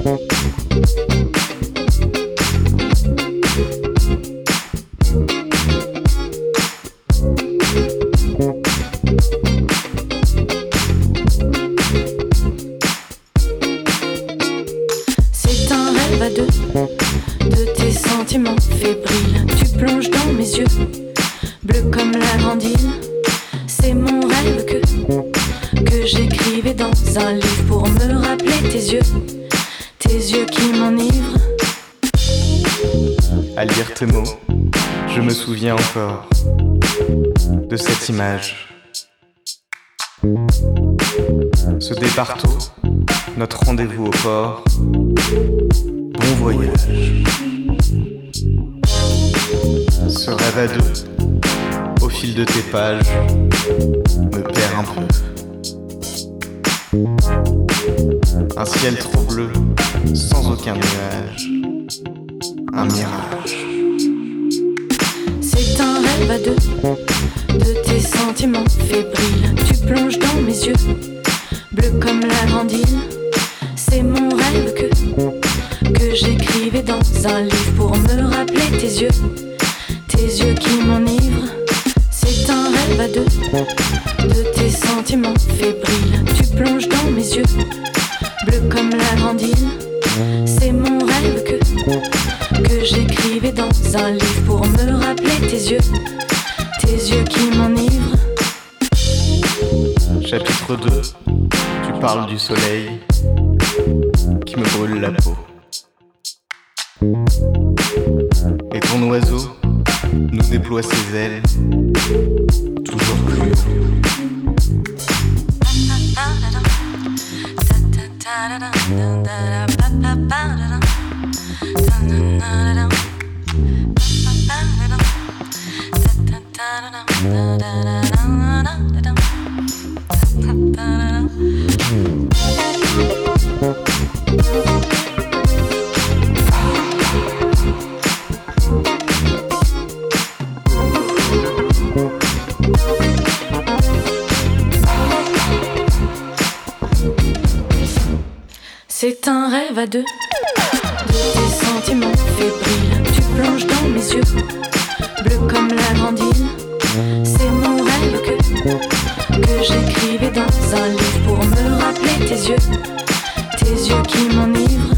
C'est un rêve à deux, de tes sentiments fébriles. Tu plonges dans mes yeux, bleu comme la grande île. C'est mon rêve que j'écrivais dans un livre pour me rappeler tes yeux qui m'enivrent. À lire tes mots, je me souviens encore de cette image. Ce départ tôt, notre rendez-vous au port. Bon voyage. Ce rêve à deux, au fil de tes pages, me perd un peu. Un ciel trop bleu, sans aucun nuage. Un mirage. C'est un rêve à deux, de tes sentiments fébriles. Tu plonges dans mes yeux, bleu comme la grande île. C'est mon rêve que j'écrivais dans un livre pour me rappeler tes yeux qui m'enivrent. C'est un rêve à deux, de tes sentiments fébriles. Tu plonges dans mes yeux, bleu comme la grande île. C'est mon rêve que j'écrivais dans un livre pour me rappeler tes yeux qui m'enivrent. Chapitre 2, tu parles du soleil qui me brûle la peau. Et ton oiseau nous déploie ses ailes, toujours plus haut. C'est un rêve à deux, de tes sentiments fébriles. Tu plonges dans mes yeux, bleu comme la grande île. C'est mon rêve que j'écrivais dans un livre pour me rappeler tes yeux qui m'enivrent.